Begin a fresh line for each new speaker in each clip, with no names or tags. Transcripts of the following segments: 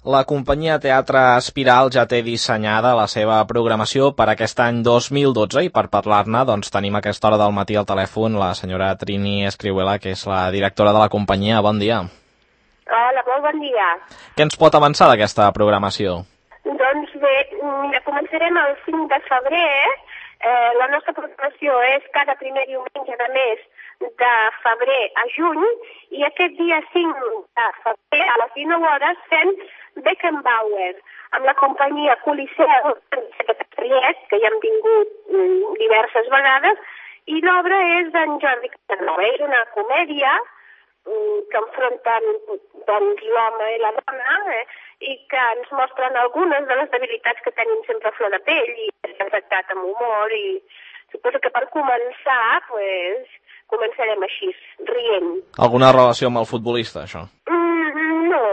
La companyia Teatre Espiral ja té dissenyada la seva programació per aquest any 2012 i per parlar-ne doncs, tenim a aquesta hora del matí al telèfon la senyora Trini Escrihuela, que és la directora de la companyia. Bon dia.
Hola, molt bon dia.
Què ens pot avançar d'aquesta programació?
Doncs bé, començarem el 5 de febrer. La nostra programació és cada primer diumenge de mes de febrer a juny i aquest dia 5 de febrer a les 19 hores fem Beckenbauer amb la companyia Coliseu Secretariat, que ja hem vingut diverses vegades, i l'obra és d'en Jordi Casanova. És una comèdia que enfronten doncs, l'home i la dona i que ens mostren algunes de les debilitats que tenim sempre a flor de pell i s'ha tractat amb humor i suposo que per començar començarem així, rient.
Alguna relació amb el futbolista, això?
No.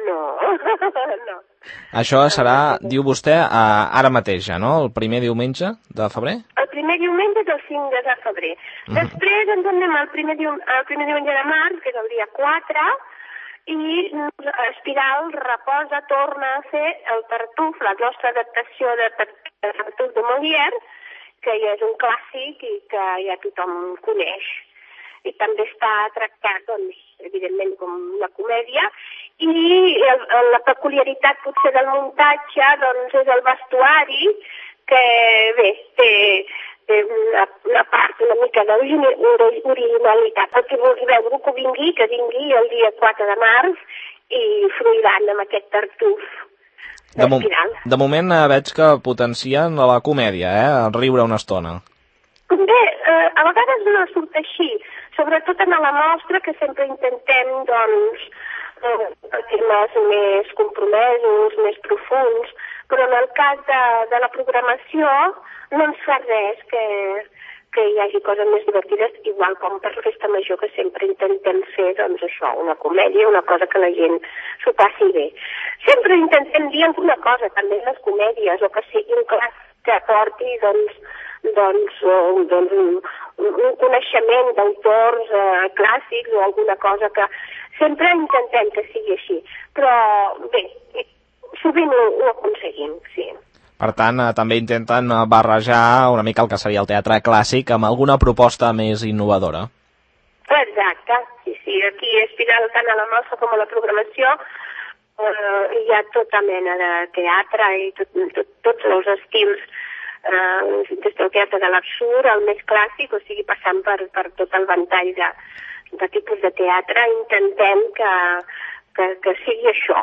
Això serà, diu vostè, ara mateix ja, no? El primer diumenge de febrer?
El primer diumenge és el 5 de febrer. Després ens anem al primer diumenge de març, que és el dia 4, i Espiral reposa, torna a fer el Tartuf, la nostra adaptació de Tartuf de Molière, que ja és un clàssic i que ja tothom coneix. I també està tractat, doncs, evidentment, com una comèdia, i la peculiaritat potser del muntatge doncs, és el vestuari, que bé, té una part una mica d'originalitat. El que vulgui veure que vingui el dia 4 de març i fruiran amb aquest Tartuf d'Espiral.
De moment veig que potencien la comèdia, riure una estona.
Bé, a vegades no surt així, sobretot en la mostra, que sempre intentem, doncs, temes més compromesos, més profunds, però en el cas de la programació no ens fa res que hi hagi coses més divertides, igual com per la festa major, que sempre intentem fer, doncs, això, una comèdia, una cosa que la gent s'ho passi bé. Sempre intentem dir alguna cosa, també en les comèdies, o que sigui un clàssic que aporti, un coneixement d'autors clàssics o alguna cosa que sempre intentem que sigui així. Però bé, sovint ho aconseguim, sí.
Per tant, també intenten barrejar una mica el que seria el teatre clàssic amb alguna proposta més innovadora.
Exacte, sí. Aquí a Espiral, tant a la mostra com a la programació, hi ha tota mena de teatre i tots els estils, des del teatre de l'absurd al més clàssic, o sigui, passant per tot el ventall de tipus de teatre. Intentem que sigui això,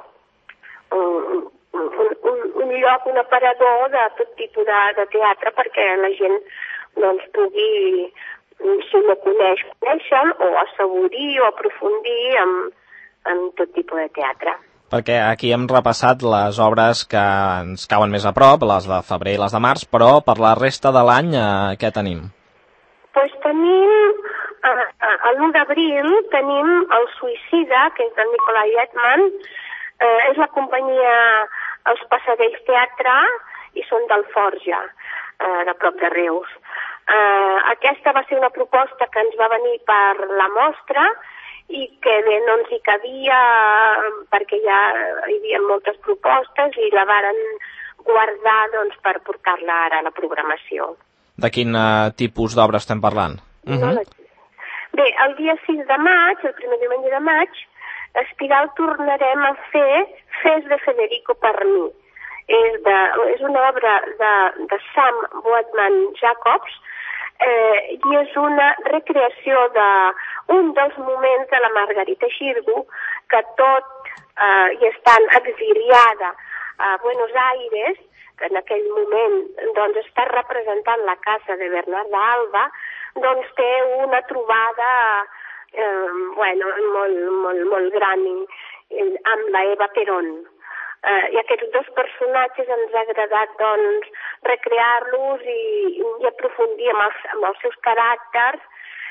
un lloc, un aparador de tot tipus de teatre, perquè la gent doncs, pugui, si no coneix, conèixer, o assaborir o aprofundir en tot tipus de teatre.
Perquè aquí hem repassat les obres que ens cauen més a prop, les de febrer i les de març, però per la resta de l'any què tenim?
Doncs tenim, l'1 d'abril tenim El Suïcida, que és del Nicolai Edman, és la companyia Els Passadells Teatre i són d'Alforja, de prop de Reus. Aquesta va ser una proposta que ens va venir per la mostra i que bé, no ens hi cabia perquè ja hi havia moltes propostes i la varen guardar doncs, per portar-la ara a la programació.
De quin tipus d'obra estem parlant?
Bé, el dia 6 de maig, el primer diumenge de maig, a Espiral tornarem a fer Fes de Federico per mi. És una obra de Sam Boatman-Jacobs i és una recreació d'un dels moments de la Margarita Xirgu, que tot i estant exiliada a Buenos Aires, que en aquell moment doncs, està representant la casa de Bernarda Alba, doncs té una trobada molt gran amb la Eva Perón. I aquests dos personatges ens ha agradat doncs, recrear-los i aprofundir amb els seus caràcters,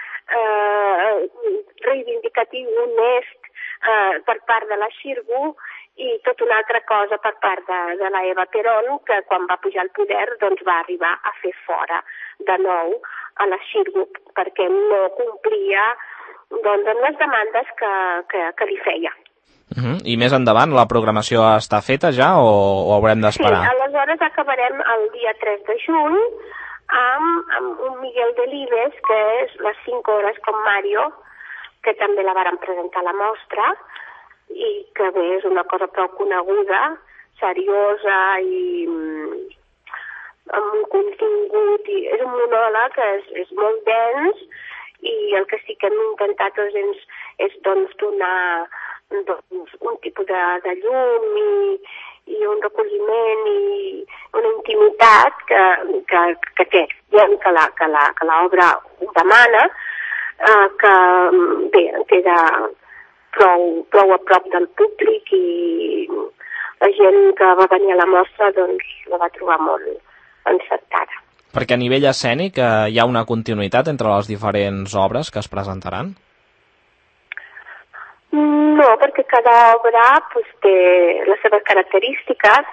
reivindicatiu, honest per part de la Xirgu i tota una altra cosa per part de la Eva Perón, que quan va pujar al poder doncs, va arribar a fer fora de nou a la Xirgu perquè no complia doncs, amb les demandes que li feia.
I més endavant, la programació està feta ja o haurem d'esperar?
Sí, aleshores acabarem el dia 3 de juny amb un Miguel Delibes, que és les 5 hores com Mario, que també la varen presentar a la mostra, i que bé, és una cosa prou coneguda, seriosa i amb un contingut, i és un monòleg que és molt dens, i el que sí que hem intentat és donar un tipus de llum i un recolliment i una intimitat que té, que l'obra ho demana, que bé, queda prou a prop del públic, i la gent que va venir a la mostra doncs la va trobar molt encertada.
Perquè a nivell escènic hi ha una continuïtat entre les diferents obres que es presentaran?
No, perquè cada obra té les seves característiques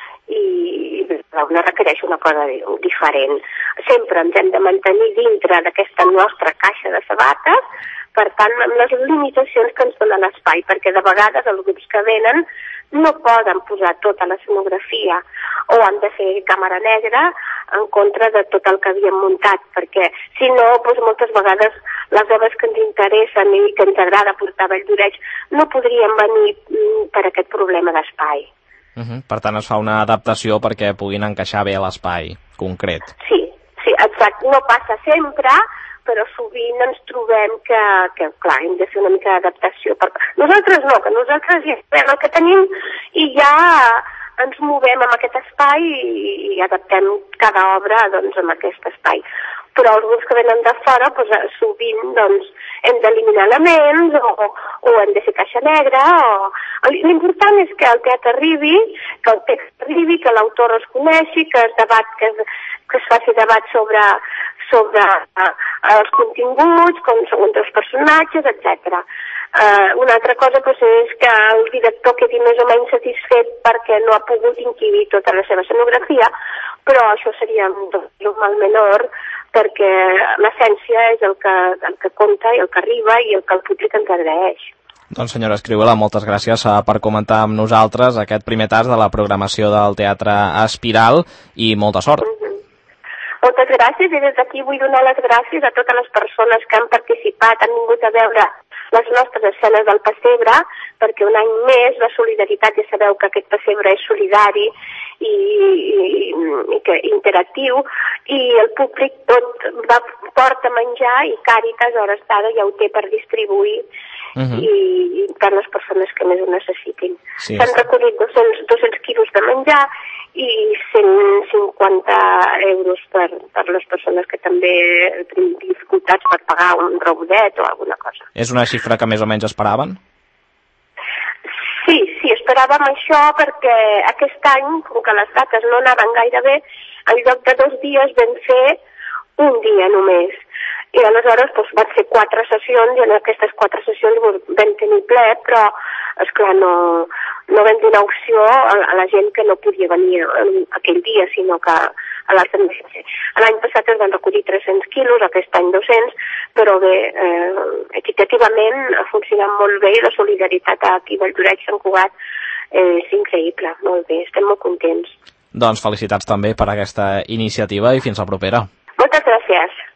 i una requereix una cosa diferent. Sempre ens hem de mantenir dintre d'aquesta nostra caixa de sabates, per tant, amb les limitacions que ens dona l'espai, perquè de vegades els grups que venen no poden posar tota l'escenografia o han de fer càmera negra en contra de tot el que havíem muntat, perquè si no, moltes vegades les obres que ens interessen i que ens agrada portar a Valldoreix no podrien venir per aquest problema d'espai.
Per tant, es fa una adaptació perquè puguin encaixar bé a l'espai concret.
Sí, exacte. No passa sempre, però sovint ens trobem que clar, hem de fer una mica d'adaptació. Nosaltres no, que nosaltres ja sabem el que tenim i ja ens movem en aquest espai i adaptem cada obra doncs, en aquest espai. Però els grups que venen de fora sovint hem d'eliminar elements o hem de fer caixa negra. L'important és que el teatre arribi, que el text arribi, que l'autor es coneixi, que es faci debat sobre els continguts, com segons els personatges, etc. Una altra cosa és que el director quedi més o menys satisfet perquè no ha pogut inquibir tota la seva escenografia, però això seria normal menor, perquè l'essència és el que compta i el que arriba i el que el públic ens agraeix.
Doncs senyora Escrihuela, moltes gràcies per comentar amb nosaltres aquest primer tast de la programació del Teatre Espiral i molta sort.
Moltes gràcies, i des d'aquí vull donar les gràcies a totes les persones que han participat, han vingut a veure les nostres escenes del pessebre, perquè un any més la solidaritat, ja sabeu que aquest pessebre és solidari i interactiu, i el públic tot porta menjar i Càritas a hores d'ara ja ho té per distribuir i per les persones que més ho necessitin.
Sí,
s'han recollit 200 quilos de menjar i 150 euros per les persones que també tenen dificultats per pagar un robodet o alguna cosa.
És una xifra que més o menys esperaven?
Sí, esperàvem això perquè aquest any, com que les dates no anaven gaire bé, en lloc de 2 dies vam fer un dia només. I aleshores van ser 4 sessions i en aquestes 4 sessions vam tenir ple, però esclar no vam donar opció a la gent que no podia venir aquell dia, sinó que a l'altre mes. L'any passat es van recollir 300 quilos, aquest any 200, però bé, equitativament ha funcionat molt bé i la solidaritat aquí a Valldoreix, Sant Cugat, és increïble, molt bé, estem molt contents.
Doncs felicitats també per aquesta iniciativa i fins la propera.
Moltes gràcies.